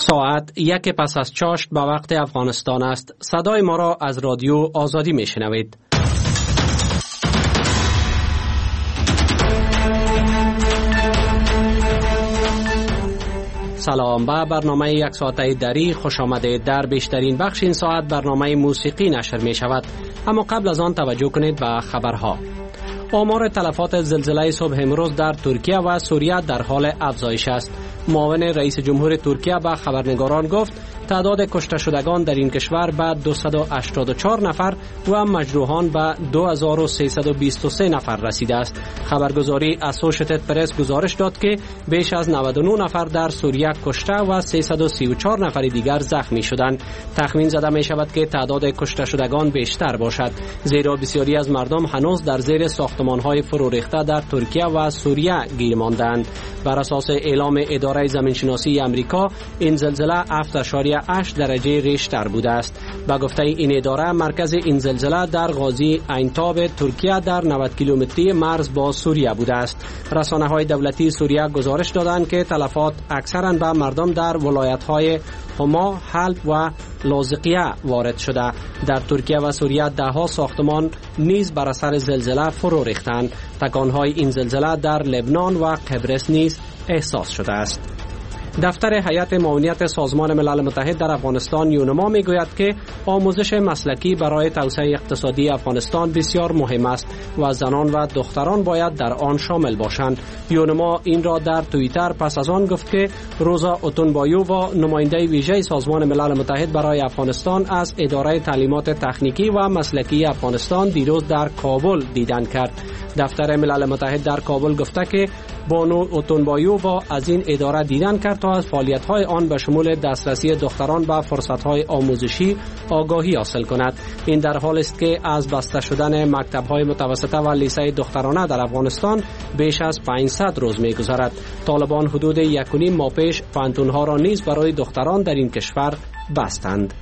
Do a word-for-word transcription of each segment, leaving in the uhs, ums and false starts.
ساعت یک پس از چاشت به وقت افغانستان است. صدای ما را از رادیو آزادی می شنوید. سلام، به برنامه یک ساعته دری خوش آمده. در بیشترین بخش این ساعت برنامه موسیقی نشر می شود، اما قبل از آن توجه کنید به خبرها. آمار تلفات زلزله صبح امروز در ترکیه و سوریه در حال افزایش است. معاون رئیس جمهور ترکیه به خبرنگاران گفت تعداد کشته شدگان در این کشور به دویست و هشتاد و چهار نفر و مجروحان به دو هزار و سیصد و بیست و سه نفر رسیده است. خبرگزاری اسوشیتد پرس گزارش داد که بیش از نود و نه نفر در سوریه کشته و سیصد و سی و چهار نفر دیگر زخمی شدند. تخمین زده می شود که تعداد کشته شدگان بیشتر باشد، زیرا بسیاری از مردم هنوز در زیر ساختمان‌های فرو ریخته در ترکیه و سوریه گیر ماندند. بر اساس اعلام اداره زمینشناسی آمریکا، این زلزله هفت اشاریه هشت درجه ریشتر بوده است. با گفته این اداره، مرکز این زلزله در غازی عینتاب ترکیه در نود کیلومتری مرز با سوریه بوده است. رسانه‌های دولتی سوریه گزارش دادند که تلفات اکثراً به مردم در ولایت‌های حما، حلب و لاذقیه وارد شده. در ترکیه و سوریه ده ها ساختمان نیز بر اثر زلزله فرو ریختند. تکان‌های این زلزله در لبنان و قبرس نیز احساس شده است. دفتر هیئت معاونیت سازمان ملل متحد در افغانستان یونما میگوید که آموزش مسلکی برای توسعه اقتصادی افغانستان بسیار مهم است و زنان و دختران باید در آن شامل باشند. یونما این را در توییتر پس از آن گفت که روزا اوتونبایو و نماینده ویژه سازمان ملل متحد برای افغانستان از اداره تعلیمات تکنیکی و مسلکی افغانستان دیروز در کابل دیدن کرد. دفتر ملل متحد در کابل گفته که بانو اوتونبایو با از این اداره دیدن کرد تا از فعالیت‌های آن به شمول دسترسی دختران به فرصت‌های آموزشی آگاهی حاصل کند. این در حالی است که از بسته شدن مکتب‌های متوسطه و لیسه دخترانه در افغانستان بیش از پانصد روز می‌گذرد. طالبان حدود یک و نیم ماه پیش پانتون‌ها را نیز برای دختران در این کشور بستند.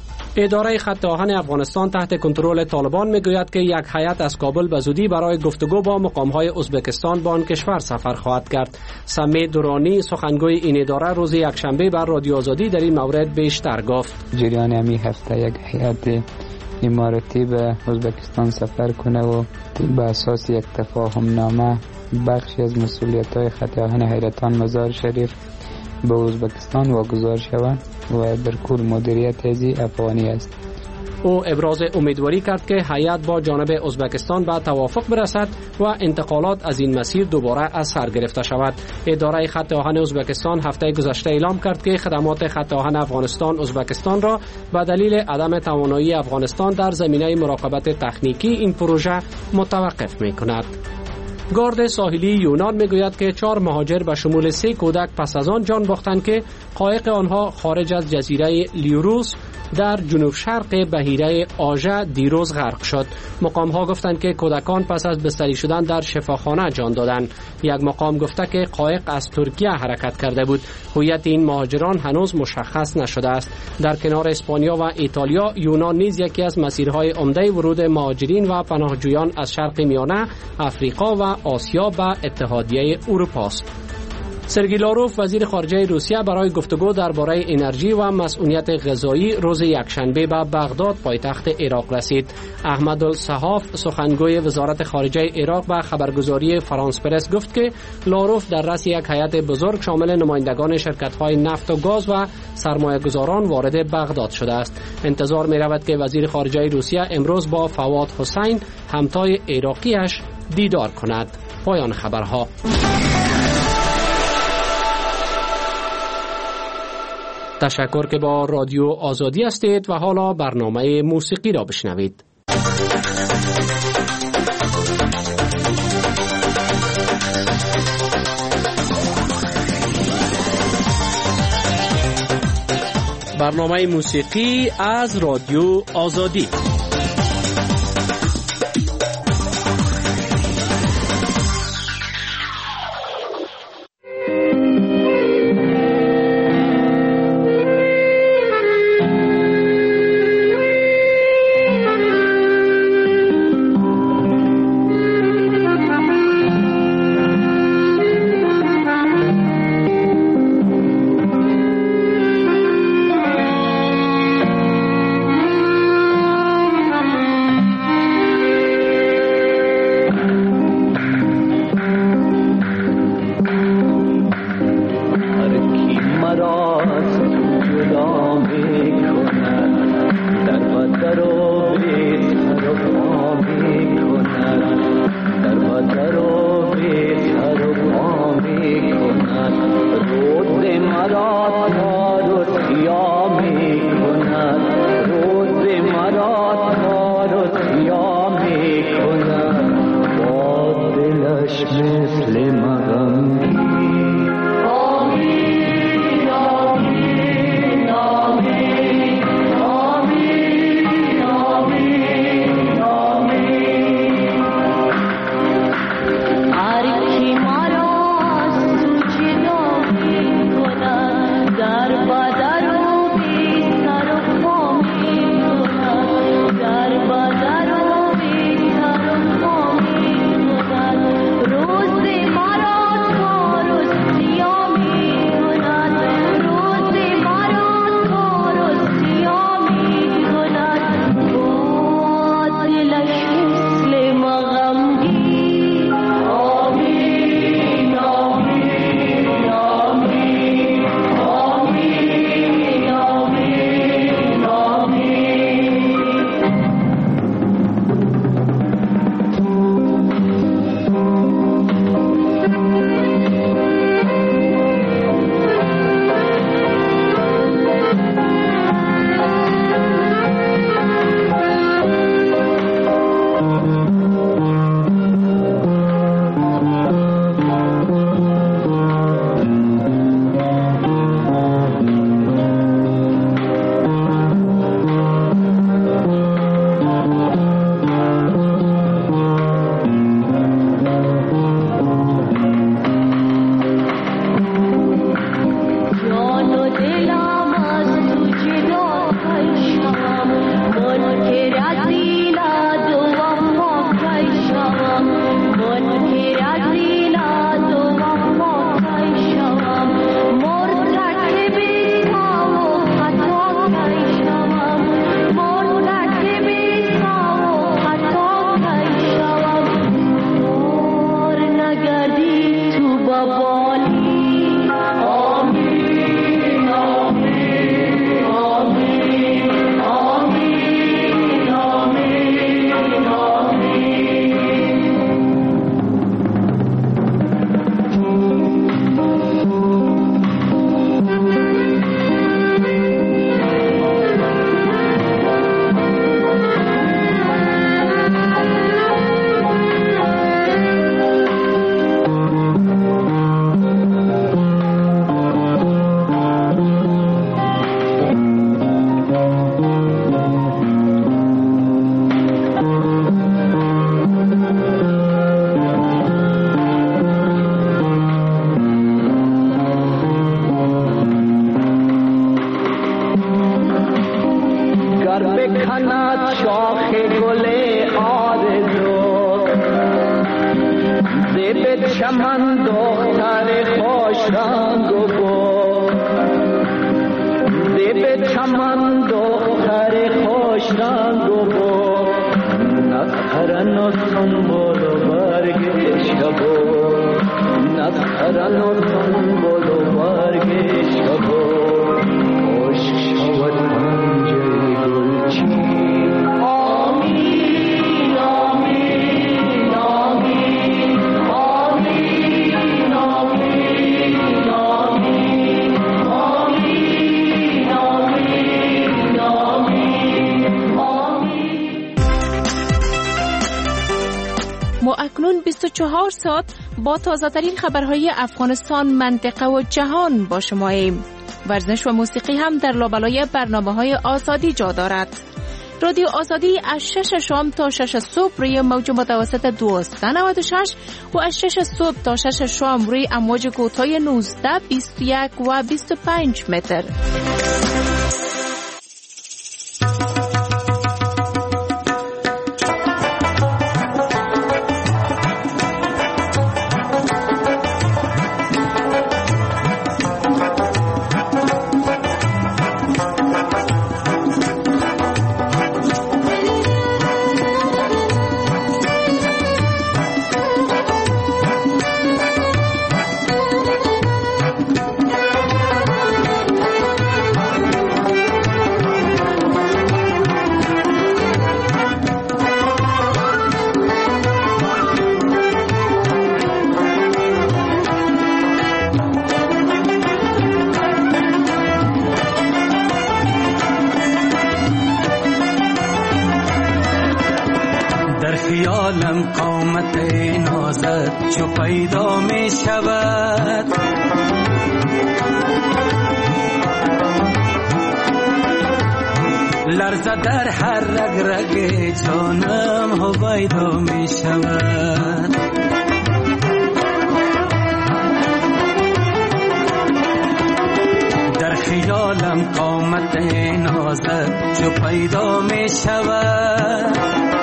اداره خط آهن افغانستان تحت کنترل طالبان میگوید که یک هیئت از کابل به زودی برای گفتگو با مقام‌های ازبکستان با آن کشور سفر خواهد کرد. سمی دورانی سخنگوی این اداره روز یکشنبه بر رادیو آزادی در این مورد بیشتر گفت. جریان همین هفته یک هیئت اماراتی به ازبکستان سفر کنه و به اساس یک تفاهم نامه بخشی از مسئولیت‌های خط آهن حیرتان مزار شریف به ازبکستان واگذار شود و در کل مدیریت ازی افغانی است. او ابراز امیدواری کرد که هیئت با جانب ازبکستان به توافق برسد و انتقالات از این مسیر دوباره از سر گرفته شود. اداره خط آهن ازبکستان هفته گذشته اعلام کرد که خدمات خط آهن افغانستان ازبکستان را به دلیل عدم توانایی افغانستان در زمینه مراقبت تکنیکی این پروژه متوقف می‌کند. گارد ساحلی یونان میگوید که چهار مهاجر به شمول سه کودک پس از آن جان باختند که قایق آنها خارج از جزیره لیوروس در جنوب شرق بحیره آژه دیروز غرق شد. مقام ها گفتند که کودکان پس از بستری شدن در شفاخانه جان دادند. یک مقام گفته که قایق از ترکیه حرکت کرده بود. هویت این مهاجران هنوز مشخص نشده است. در کنار اسپانیا و ایتالیا، یونان نیز یکی از مسیرهای عمده ورود مهاجرین و پناهجویان از شرق میانه، افریقا و آسیا به اتحادیه اروپا است. سرگئی لاروف وزیر خارجه روسیه برای گفتگو درباره انرژی و مسئولیت غذایی روز یکشنبه به بغداد پایتخت عراق رسید. احمد الصحاف سخنگوی وزارت خارجه عراق به خبرگزاری فرانس پرس گفت که لاروف در رأس یک هیئت بزرگ شامل نمایندگان شرکت‌های نفت و گاز و سرمایه‌گذاران وارد بغداد شده است. انتظار می‌رود که وزیر خارجه روسیه امروز با فواد حسین همتای عراقیش دیدار کند. پایان خبرها. تشکر که با رادیو آزادی هستید و حالا برنامه موسیقی را بشنوید. برنامه موسیقی از رادیو آزادی. بیست و چهار ساعت با تازه‌ترین خبرهای افغانستان، منطقه و جهان با شماییم. ورزش و موسیقی هم در لابلای برنامه‌های آزادی جا دارد. رادیو آزادی از شش شام تا شش صبح روی موج متوسط دویست و نود و شش و از شش صبح تا شش شام روی امواج کوتاه نوزده، بیست و یک و بیست و پنج متر. خیالم قامت نازت چو پیدا می شود، لرزه در هر رگ رگ جانم هویدا می شود. در خیالم قامت نازت چو پیدا می شود،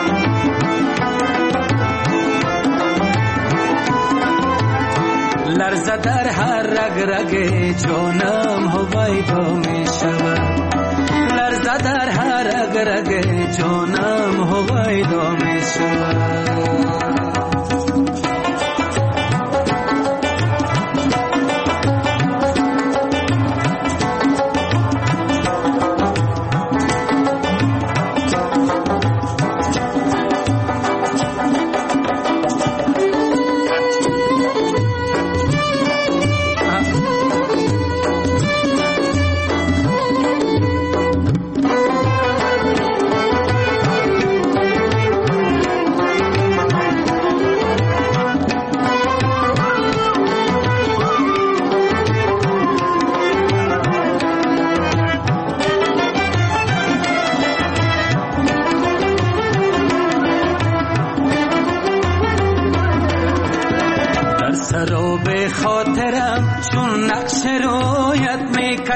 لرزه در هر رگ رگ جانم هویدا می شود، لرزه در هر رگ رگ جانم هویدا می شود.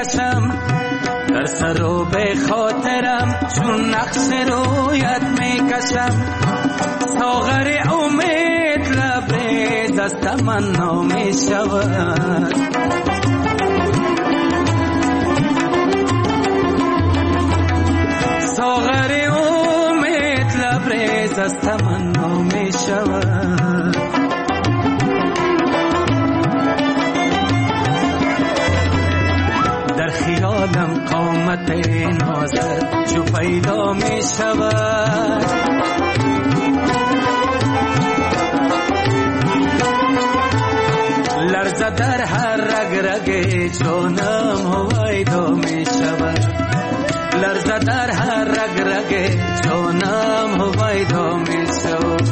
کشم، در سر و به خاطرم چون نقش رویت می کشم. ساغر امید لبریز از تمنا می شود، ساغر امید لبریز از تمنا می شود. در خیالم قامت نازت جو پیدا می شود، لرزه در هر رگ رگ جانم هویدا می شود، لرزه در هر رگ رگ جانم هویدا می شود.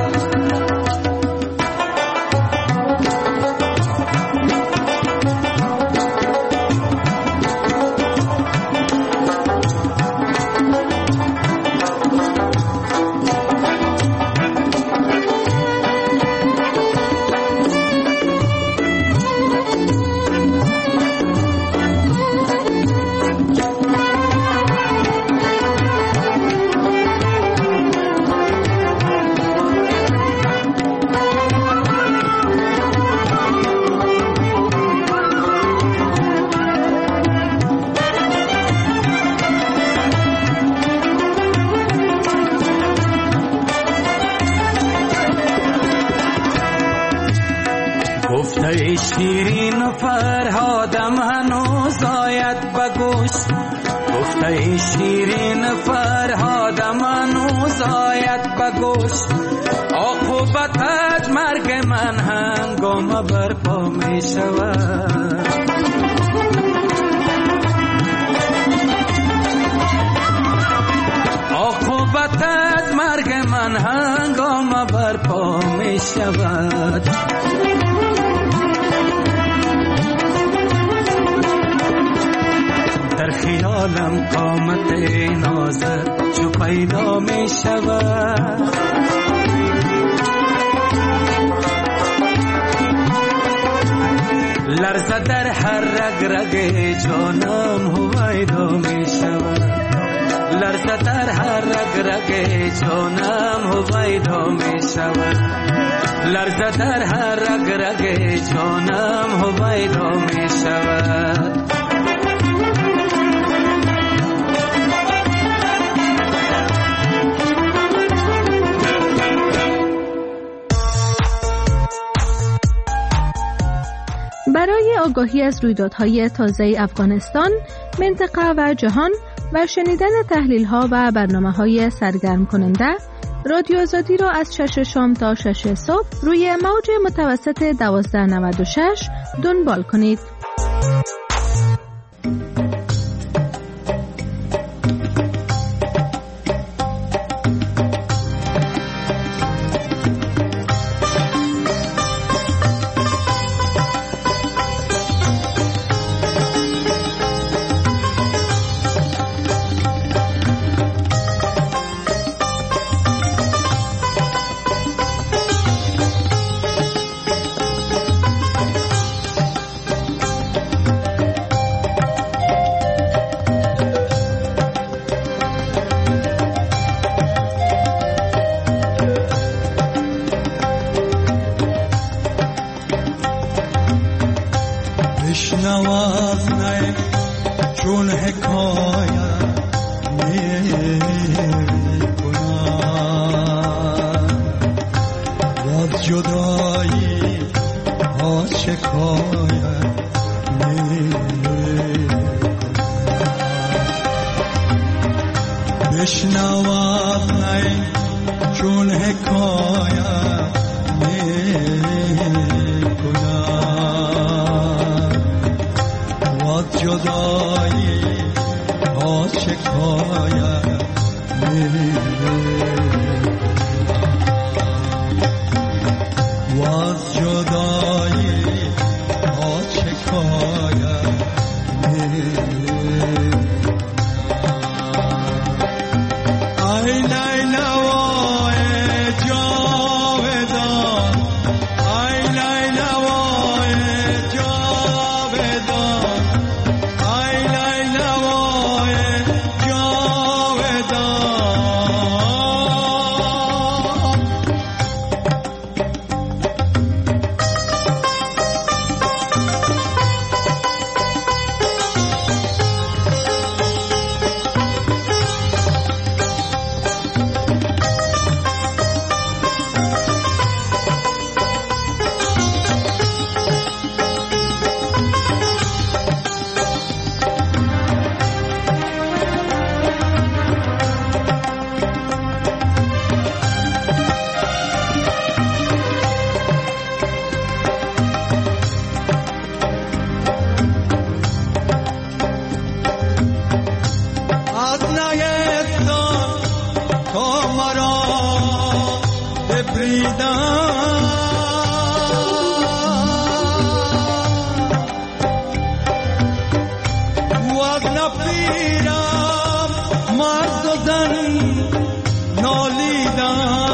گفته شیرین و فرهادم هنوز آید بگوش، گفته شیرین و فرهادم هنوز آید بگوش. عاقبت مرگ من هنگام برپا می شود، عاقبت مرگ من هنگام برپا می شود. در خیالم قامت نازت جو پیدا می شود، لرزه در هر رگ رگ جانم هویدا می شود، لرزه در هر رگ رگ جانم هویدا می شود، لرزه در هر رگ رگ جانم هویدا می شود. برای آگاهی از رویدادهای تازه افغانستان، منطقه و جهان و شنیدن تحلیل‌ها و برنامه‌های سرگرم کننده، رادیو آزادی را از شش شام تا شش صبح روی موج متوسط دوازده نود و شش دنبال کنید. نوازنه چون حکایت میکنم باز جدایی ها شکایت میکنم بشنوازنه چون حکایت جدایی ها شکایت و از جدایی ها شکایت ای لیلوای جاودان ای لیلوای جاودان ای واز نپیرم مرد و زن نالیدم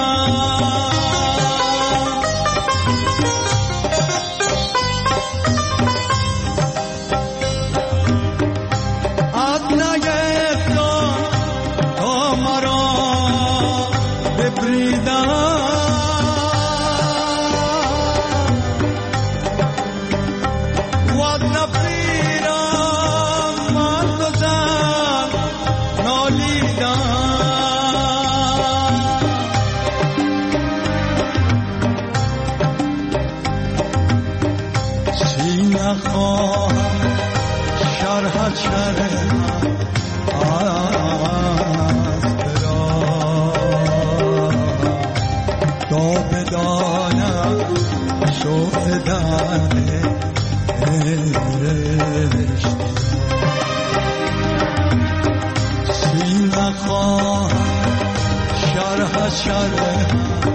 از نگفتان تا مرا ببریدم شرح شرح از برا تا بدانم شوق درد عشق سینه خواهم شرح شرح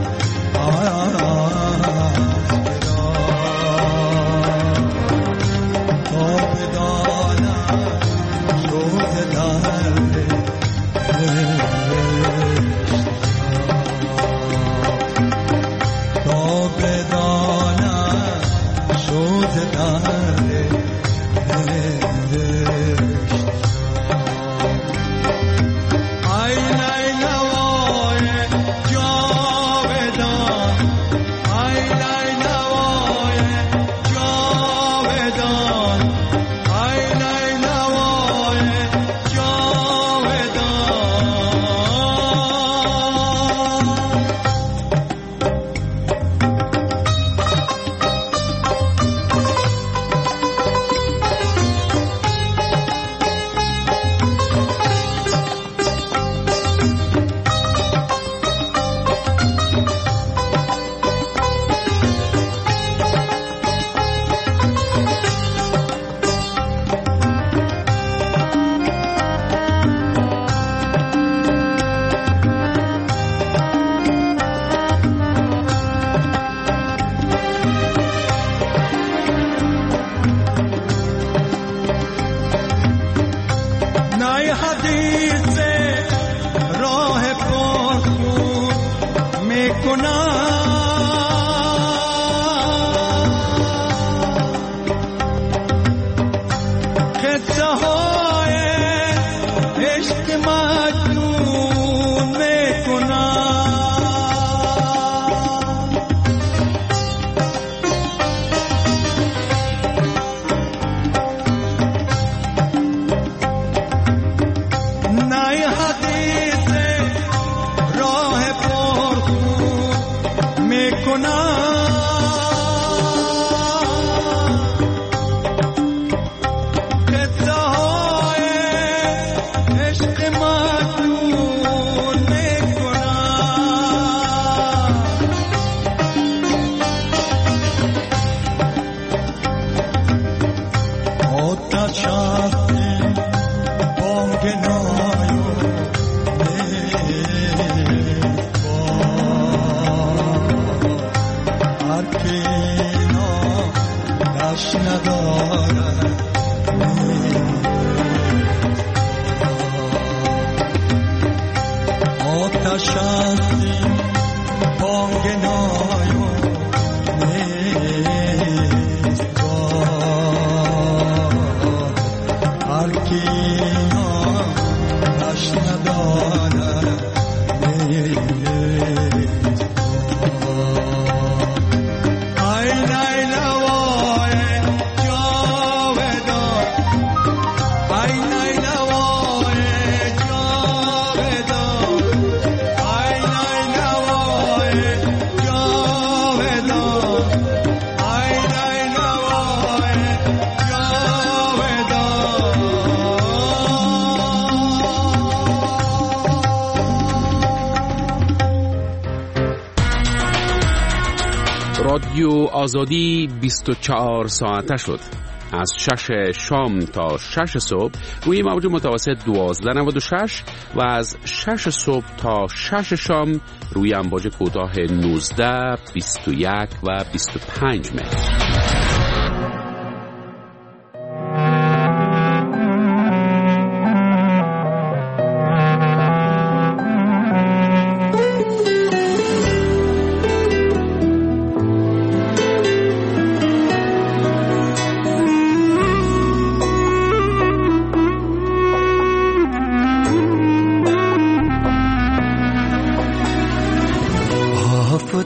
رادیو آزادی بیست و چهار ساعته شد. از شش شام تا شش صبح روی موج متوسط دوازده نود و شش و از شش صبح تا شش شام روی امواج کوتاه نوزده، بیست و یک و بیست و پنج متر.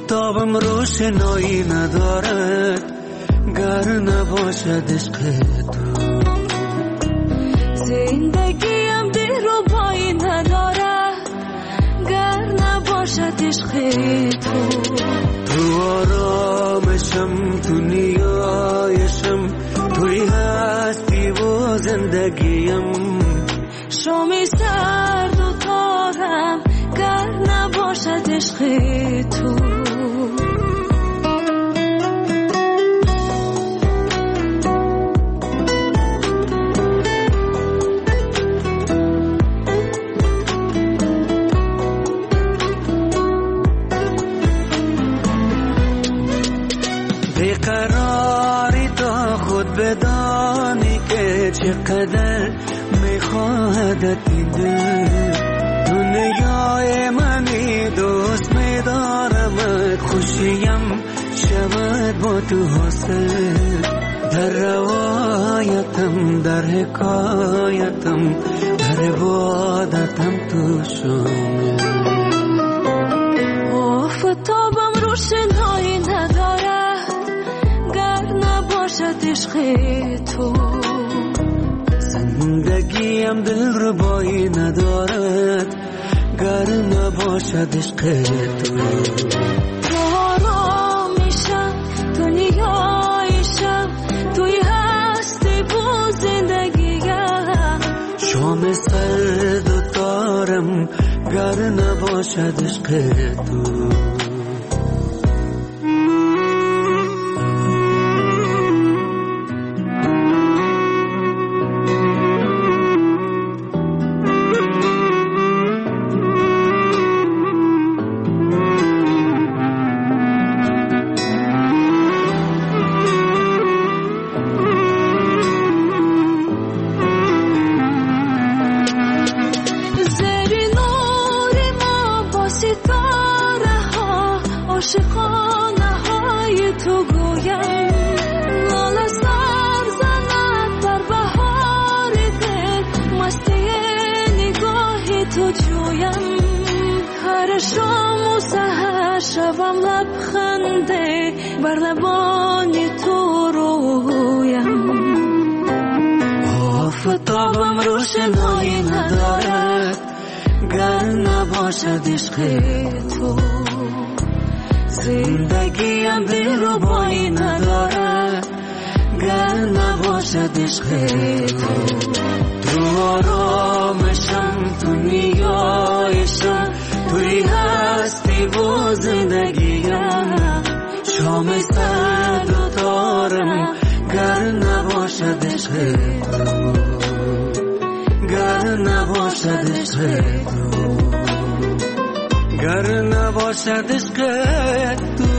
آفتابم روشنایی ندارد گر نباشد عشق تو. زندگیم دلربایی ندارد گر نباشد عشق تو. تو آرامشم، تو نیایشم، توی هستی و زندگیم. شامی سرد و تارم گر نباشد عشق تو. بیقراری تا خود بدانی که چقدر میخواهدت این دل. دنیای منی دوست میدارمت، خوشیم شود با تو حاصل. در روایتم، در حکایتم، در عبادتم تو شامل. آفتابم روشنایی ندارد گر نباشد عشق تو. زندگیم دلربایی ندارد گر نباشد عشق تو. آرامیشم، دنیایشم، توی هستی و زندگیم. شام سرد و تارم گر نباشد عشق تو. آفتابم روشنایی ندارد گر نباشد عشق تو. زندگیم دلربایی ندارد گر نباشد عشق تو. تو آرامشم، تو نیایشم، توی هستی و زندگیم. شام سرد و تارم گر نباشد عشق تو. گر نباشد عشق تو. گر نباشد عشق تو.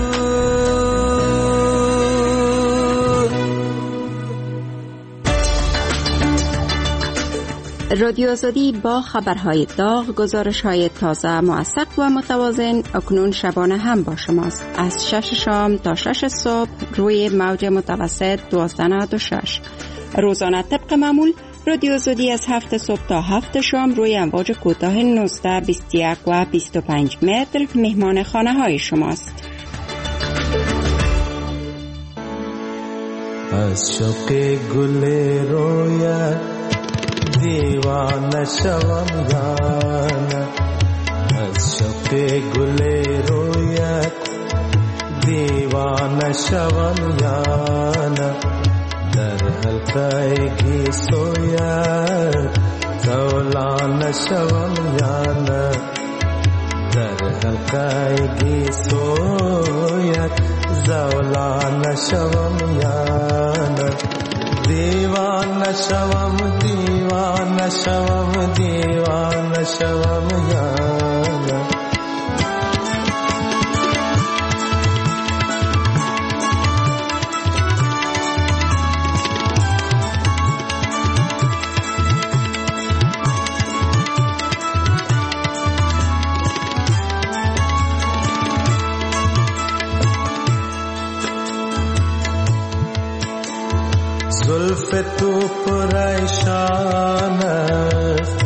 رادیو آزادی با خبرهای داغ، گزارش‌های تازه، موثق و متوازن اکنون شبانه هم با شماست. از شش شام تا شش صبح روی موج متوسط دوازده نود و شش. روزانه طبق معمول رادیو آزادی از هفت صبح تا هفت شام روی امواج کوتاه نوزده، بیست و یک و بیست و پنج متر مهمان خانه های شماست. از شوق گل رویت دیوانه شوم یانه. از شوق گل رویت دیوانه شوم یانه. در حلقه گیسویت زولانه شوم یانه. در حلقه گیسویت زولانه شوم یانه. دیوانه شوم دیوانه شوم دیوانه شوم یانه. زلف تو پریشان است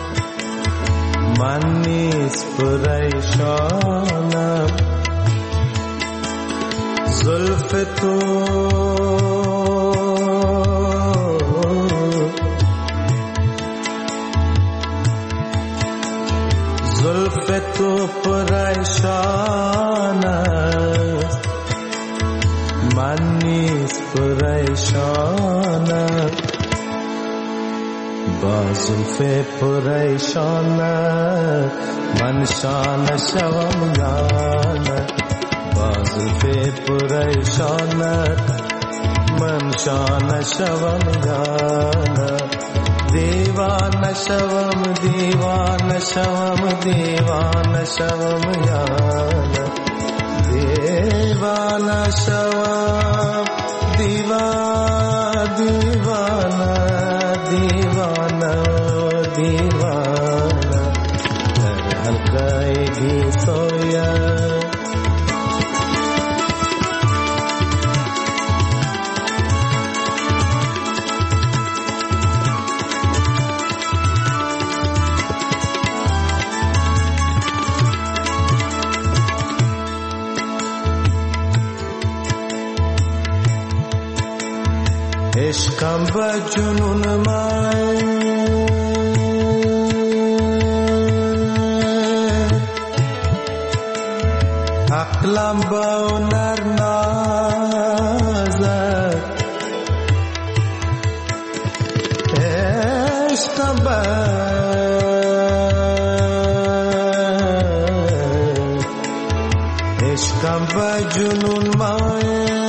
من نیز پریشانم. زلف تو زلف تو پریشان است من نیز پریشان با زلف پریشان من شانه شوم یا نه با زلف پریشان من شانه شوم یا نه دیوانه شوم دیوانه شوم دیوانه شوم یا نه دیوانه شوم دیوانه دیوانه دیوانه دیوانه در حلقه گیسویا عشقم به جنون من عقلم به هنر نازد عشقم به عشقم به جنون من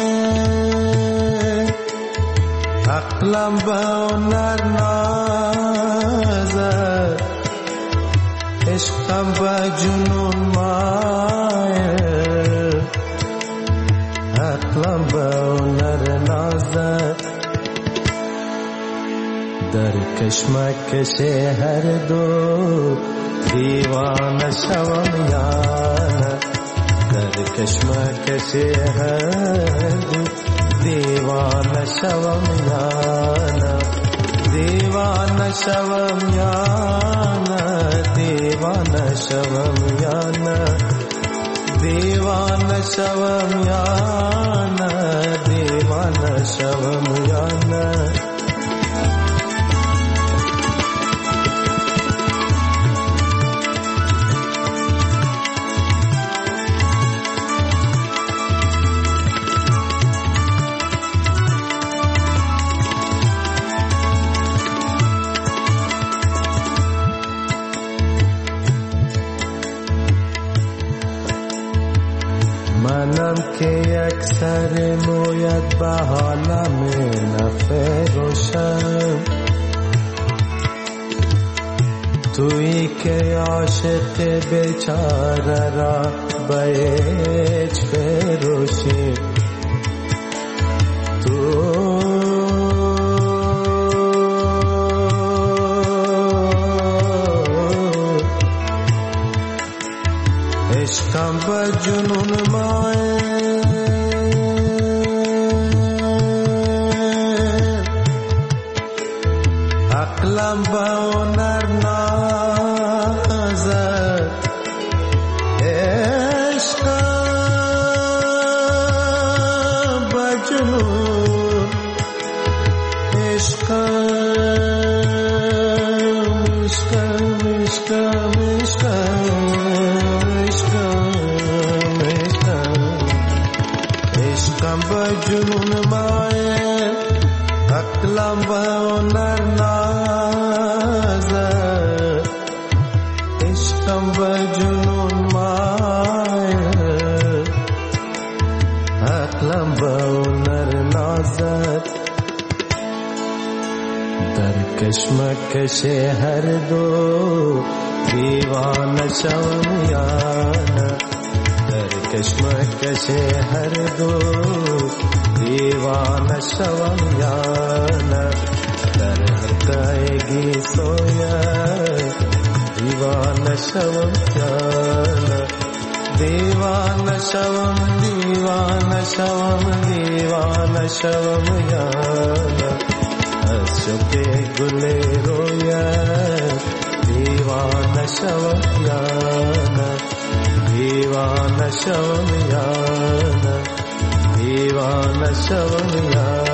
عقلم به هنر نازد عشقم به جنون مایل عقلم به هنر نازد در کشمکش هر دو دیوانه شوم یا نه در کشمکش هر دو دیوانه شوم یا نه دیوانه شوم یا نه دیوانه شوم یا نه دیوانه شوم یا نه دیوانه شوم یا نه منم که یک سر مویت به حالم نفروشم تویی که عاشق بیچاره را به هیچ فروشی تو عشقم به جنون مایه عقلم به هنر نازد عشقم به جنون عشقم عشقم عشقم عشقم به جنون مایه عقلم به هنر نازد عشقم به جنون مایه عقلم به هنر نازد در کشمکش هر دو دیوانه شوم یا نه در کشمکش هر دو دیوانه شوم یا نه در حلقه گیسویا دیوانه شوم یا نه دیوانه شوم دیوانه شوم دیوانه شوم یا نه از شوق گل رویا دیوانه شوم یا نه دیوانه شوم یا نه دیوانه شوم یا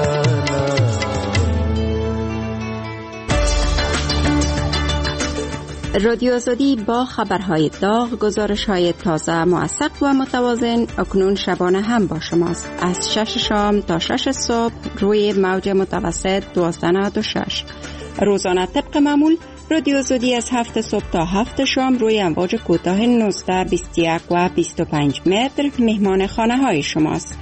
رادیو آزادی با خبرهای داغ، گزارش‌های تازه، موثق و متوازن اکنون شبانه هم با شماست. از شش شام تا شش صبح روی موج متوسط دوازده نود و شش. روزانه طبق معمول رادیو آزادی از هفت صبح تا هفت شام روی امواج کوتاه نوزده، بیست و یک و بیست و پنج متر مهمان خانه های شماست.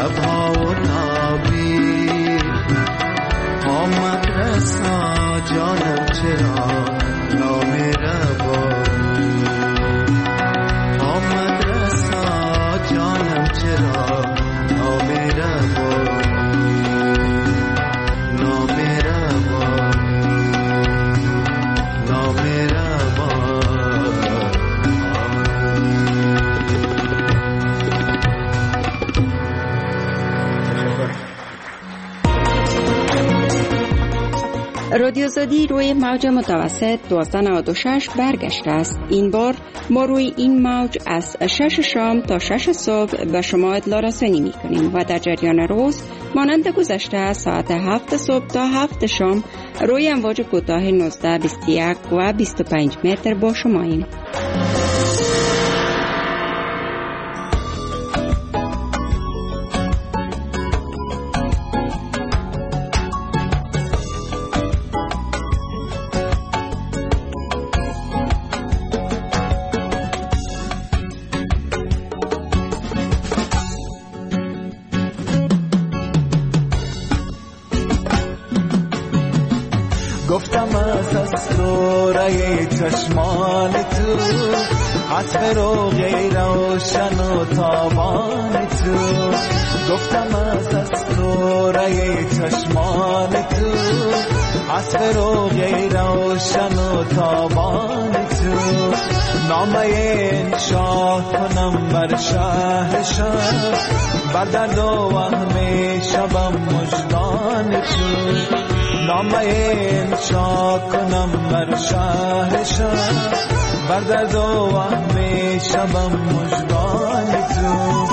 شبها و نابی آمد رسا جانم چرا نامهربانی آمد رسا جانم چرا نامهربانی رادیو آزادی روی موج متوسط دوازده نود و شش برگشته است. این بار ما روی این موج از شش شام تا شش صبح به شما اطلاع رسانی می کنیم و در جریان روز مانند گذشته ساعت هفت صبح تا هفت شام روی امواج کوتاه نوزده، بیست و یک و بیست و پنج متر با شماییم. گفتم از اسراره چشمان تو عطر و غیر روشن و تابان تو گفتم از اسراره چشمان تو عطر و غیر روشن و تابان تو نامه انشا کنم بر شهر شهر بر درد و وهم شبم مژگان تو نامه انشا کنم بر شهر شهر بر درد و وهم شبم مژگان تو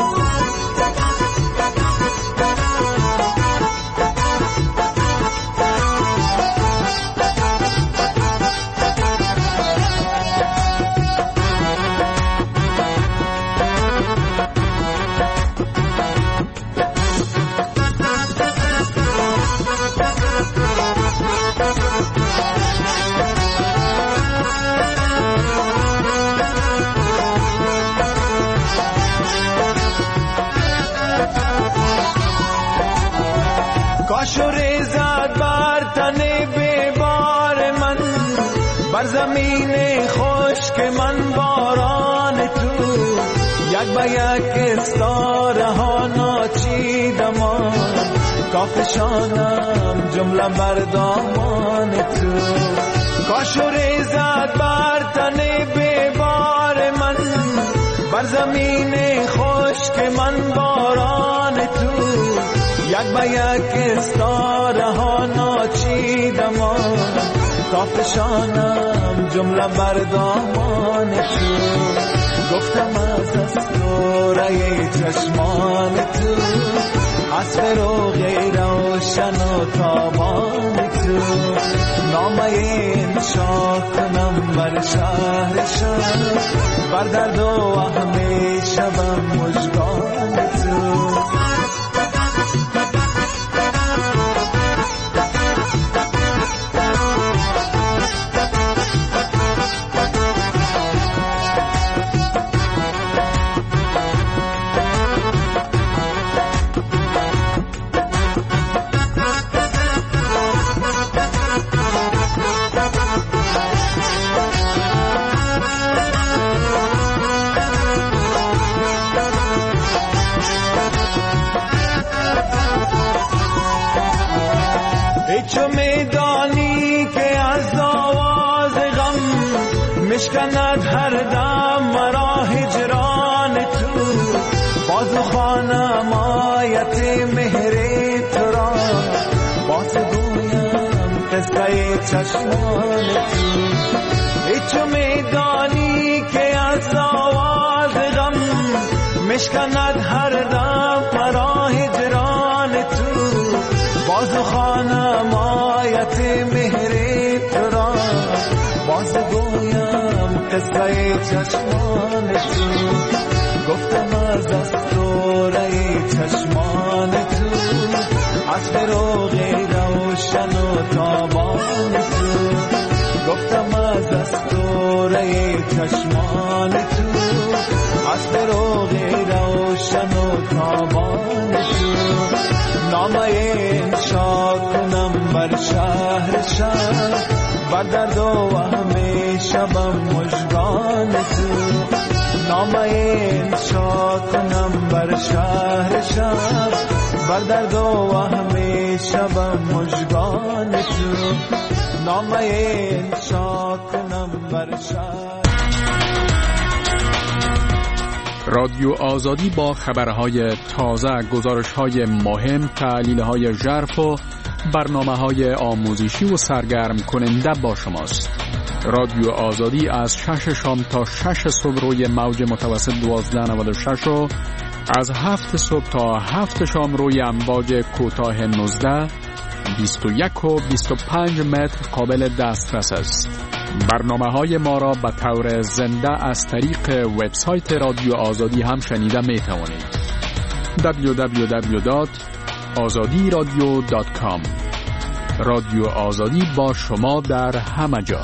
کاشوری زد بر تن بیبار من بر زمین خشک من باران تو یک به یک استاره ها ناچیدم کافشانم جمله بر دامان تو کاشوری زد بر تن بیبار من بر زمین خشک من باران تو یک به یک استاره ها ناچیدم کافشانم جمله بر دامان تو گفتم از اسراره چشمان تو عطر و غیر روشن و تابان تو نامه انشا کنم بر شهر شهر بر درد و وهم شبم مژگان تو چو میدانی که از آواز غم مشکند هر دم مرا هجران تو باز خانم آیت مهر تو را باز گویم قصه چشمان تو چو میدانی که از آواز غم مشکند هر دم مرا هجران تو باز خانم آیت مهر تو را باز گویم قصه چشمان تو گفتم از اسراره چشمان تو عطر و غیر روشن و تابان تو گفتم از اسراره چشمان تو عطر و غیر روشن و تابان تو، نامه انشا کنم بر شهر شهر، بر درد و همه شبم مژگان تو، نامه انشا کنم بر شهر شهر، بر درد و همه شبم مژگان تو، نامه انشا کنم بر شهر. رادیو آزادی با خبرهای تازه، گزارش‌های مهم، تحلیل‌های ژرف و برنامه‌های آموزشی و سرگرم کننده با شماست. رادیو آزادی از شش شام تا شش صبح روی موج متوسط دوازده نود و شش و از هفت صبح تا هفت شام روی امواج کوتاه نوزده، بیست و یک و بیست و پنج متر قابل دسترس است. برنامه‌های ما را به طور زنده از طریق وبسایت رادیو آزادی هم شنیده می توانید. دبلیو دبلیو دبلیو دات آزادی رادیو دات کام. رادیو آزادی با شما در همه جا.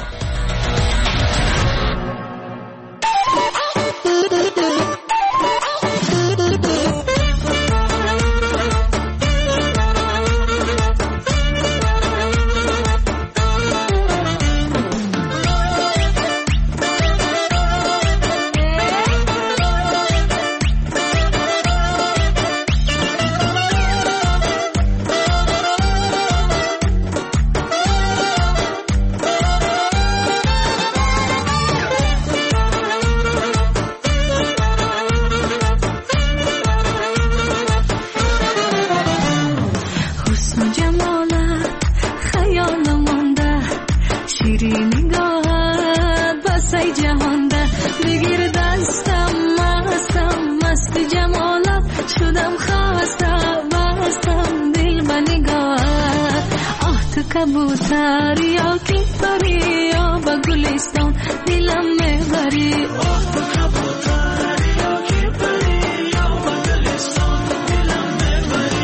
कबूतर या की परी या बगुलिस्तान दिलम में भरी कबूतर या की परी या बगुलिस्तान दिलम में भरी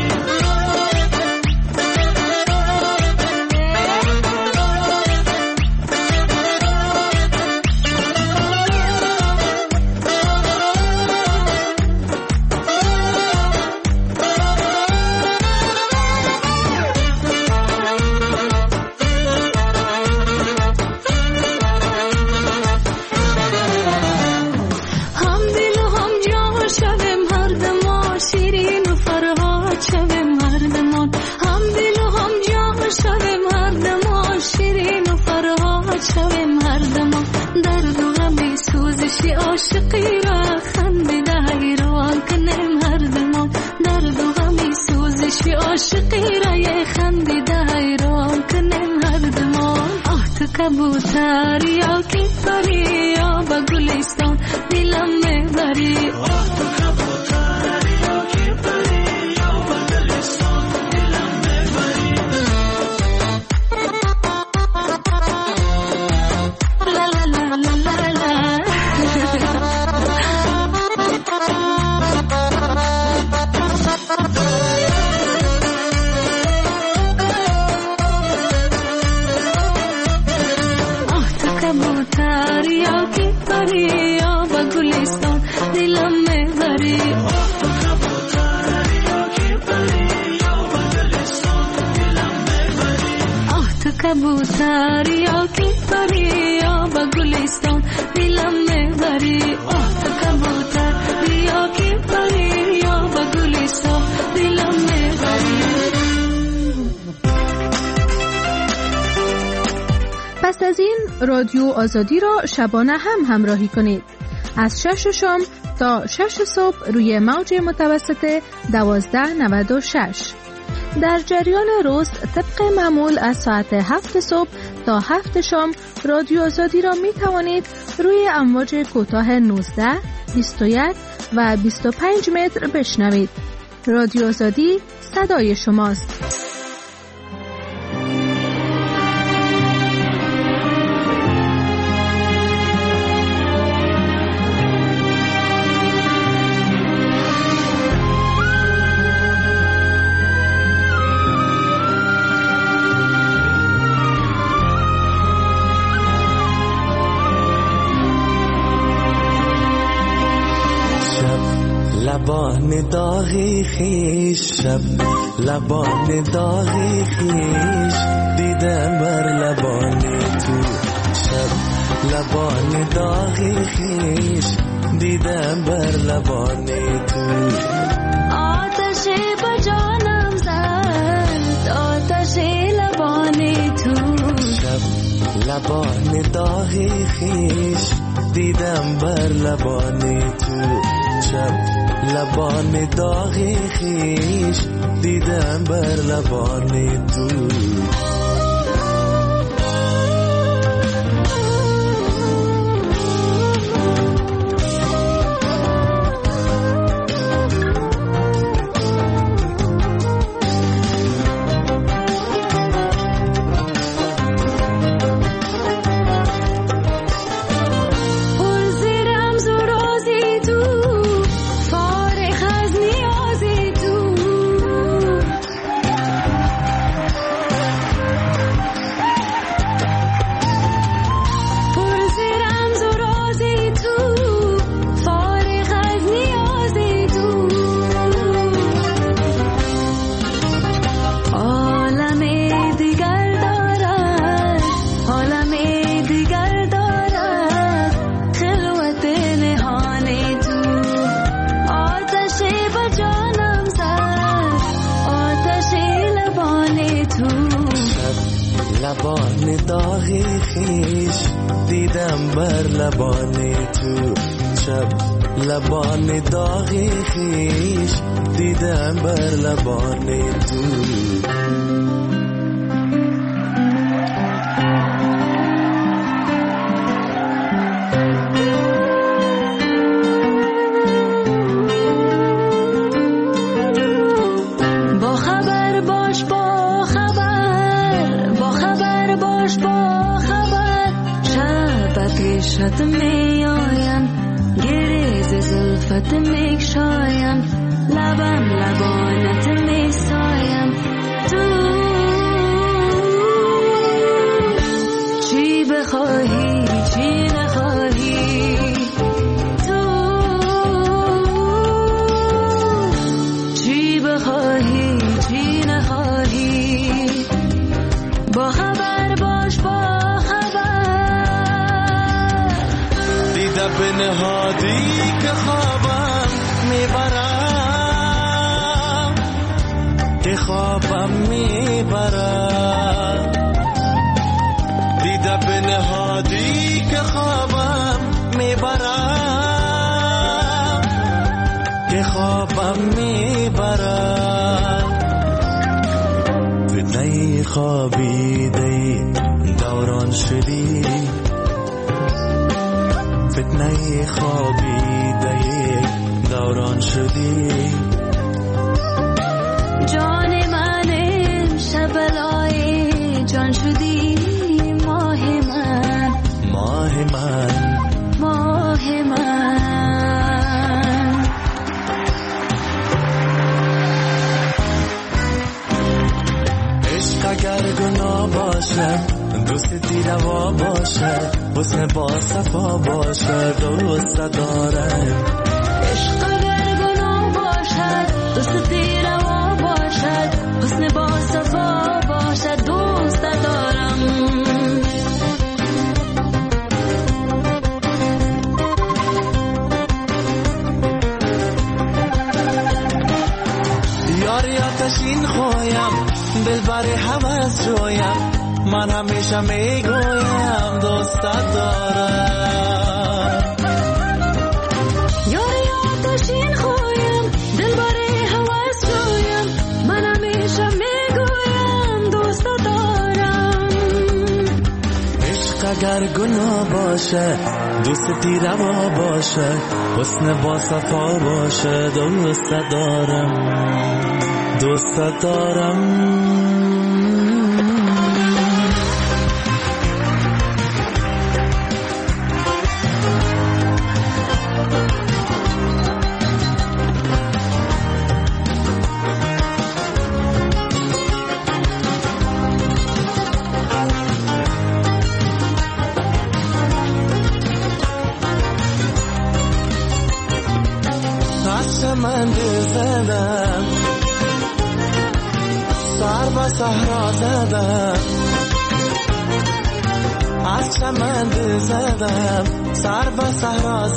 عاشقی را خنده حیران کنم هر دمان درد و غمی سوزشی عاشقی را یه خنده حیران کنم هر دمان آه تو کبوتر یا کی پری یا با گلستان دلم میبری آه تو کبوتر یا کی پری یا با گلستان دلم میبری لا لا لا لا لا لا कबूतर या की परी या बगुलिस्तान दिलम में भरी ओह तो कबूतर या की परी या बगुलिस्तान दिलम में भरी. پس از این رادیو آزادی را شبانه هم همراهی کنید از شش شام تا شش صبح روی موج متوسط دوازده نود و شش. در جریان روز طبق معمول از ساعت هفت صبح تا هفت شام رادیو آزادی را می توانید روی امواج کوتاه نوزده، بیست و یک و بیست و پنج متر بشنوید. رادیو آزادی صدای شماست. لبان داغی خیش شب لبان داغی خیش دیدم بر لبان تو شب لبان داغی خیش دیدم بر لبان تو آتش به جانم زد آتش لبان تو شب لبان داغی خیش دیدم بر لبان تو شب لبان داغی خیش دیدم بر لبان تو لبان داغی خیش دیدم بر لبان تو شب لبان داغی خیش دیدم بر لبان تو شد می آیم گریز زلفت می شایم لبم لبانت می سایم تو چی بخواهی چی نخواهی تو چی بخواهی چی نخواهی با خبر باش با به نهادی که خوابم میبرم که خوابم میبرم دیده به نهادی که خوابم میبرم که خوابم میبرم فتنه خوابیده دوران شدی فتنه خوابیده دوران شدی جان من شبلای جان شدی ماه من ماه من ماه من عشق اگر گناه باشه دوستی روا باشه حسن با صفا باشه دوست دارم عشق اگر گناه باشد دوستی روا باشد حسن با صفا باشد دوست دارم یاری آتشین خویم دلبر هوس جویم من همیشه میگویم دوست دارم یاری آتشین خویم دلبر هوس جویم من همیشه میگویم دوست دارم عشق اگر گناه باشه دوستی روا باشه حسن با صفا باشه دوست دارم دوست دارم من به صحرا زدم، از چمن دل زدم، سر به صحرا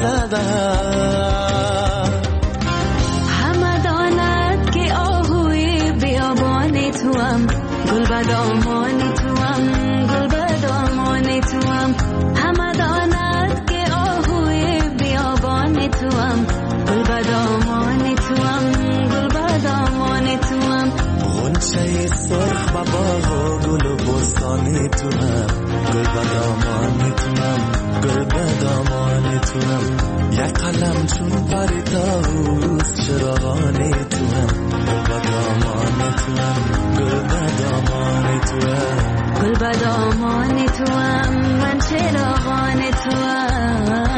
زدم. همه داند که آهوی بیابان توام، گل به دامان توام، گل به دامان توام. همه داند که آهوی بیابان توام، گل به دامان توام، گل به دامان توام. غنچه سرخ و باغ و گل و بستان توام، گل به دامان توام، گل به دامان توام. یک قلم چون پری طاووس چراغان توام، گل به دامان توام، گل به دامان توام، گل به دامان توام، من چراغان توام.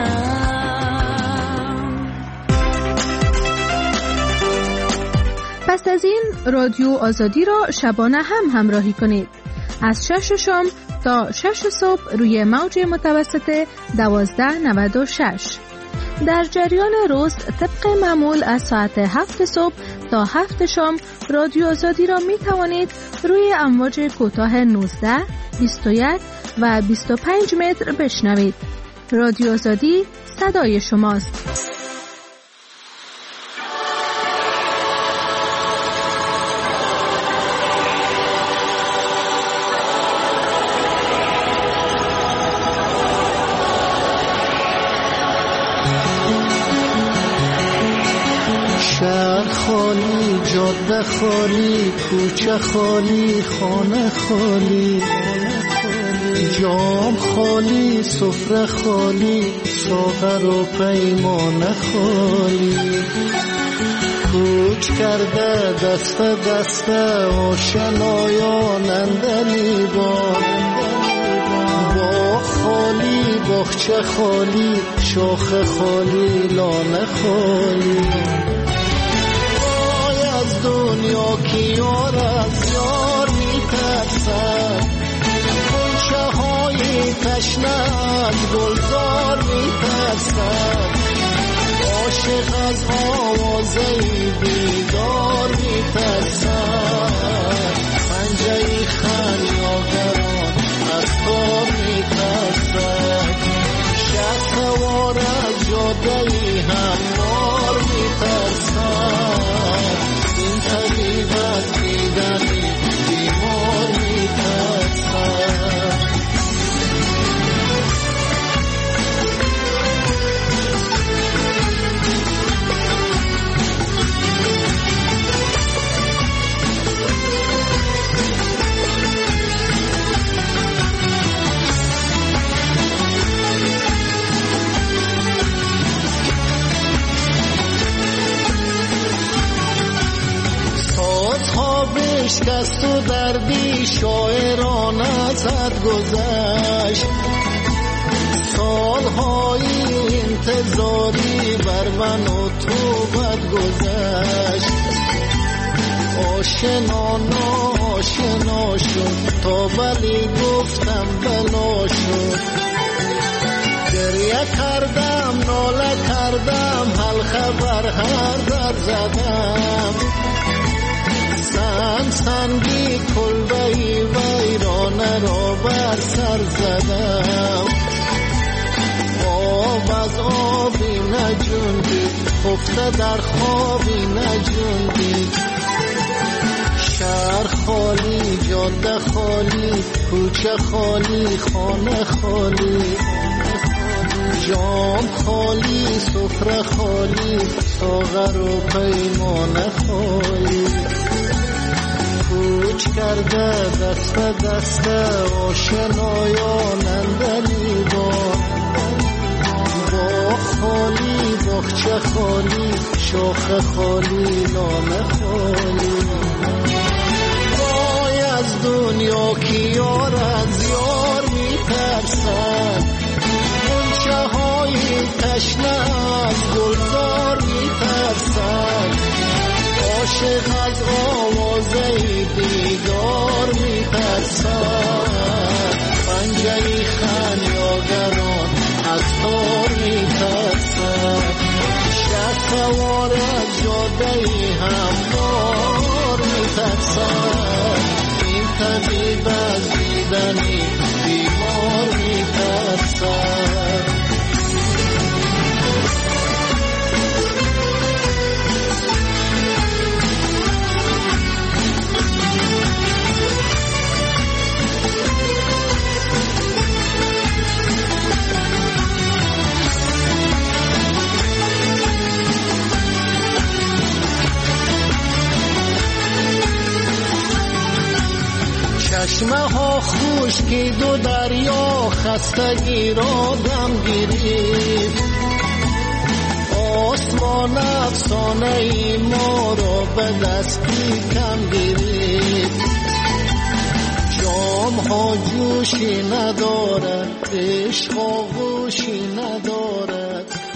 پس از این رادیو آزادی را شبانه هم همراهی کنید. از شش شام تا شش صبح روی موج متوسط دوازده نود و شش. در جریان روز طبق معمول از ساعت هفت صبح تا هفت شام رادیو آزادی را می توانید روی امواج کوتاه نوزده، بیست و یک و بیست و پنج متر بشنوید. رادیو آزادی صدای شماست. شهر خالی، جاده خالی، کوچه خالی، خانه خالی، جام خالی، سفره خالی، ساغر و پیمانه خالی. کوچ کرده دست دست آشنایان اندلی بار، باغ خالی، باغچه خالی، شاخ خالی، لانه خالی. دنیا کی یار از یار میترسد، گلچه های تشنه از گلزار میترسد. عاشق از آوازه بیدار میترسد، پنجه خمیازران از کار میترسد. شهر سوار از جاده هموار میترسد، این طبیب از دیدنی بیمار میترسد. شکست و دردی شاعران ازت گذشت، سالهای انتظاری بر من و تو بد گذشت. آشنا ناشنا شد تا ولی گفتم بلا شد. گریه کردم ناله کردم حل خبر هر در زدم. سنگ سنگی کلبهی ویرانه را بر سر زدم. آب از آبی نجوندی، خفته در خوابی نجوندی. شهر خالی، جاده خالی، کوچه خالی، خانه خالی. جام خالی، سفره خالی، ساغر و پیمانه خالی. کوچ کرده دست دست آشنایان اندلی بار، باغ خالی، باغچه خالی، شاخ خالی، لانه خالی. وای از دنیا کی یار از یار میترسد، غنچه های تشنه از گلزار میترسد. عاشق از آوازه دیدار میترسد، پنجه خمیازران از تار میترسد. شهر سوار از جاده هموار میترسد، طبیب از دیدنی بیمار میترسد. چشمه ها خشکید و دریا خستگی را دم گرفت. آسمان افسانه ای ما را به دستی کم گرفت. جام ها جوشی ندارد، عشق ها گوشی ندارد.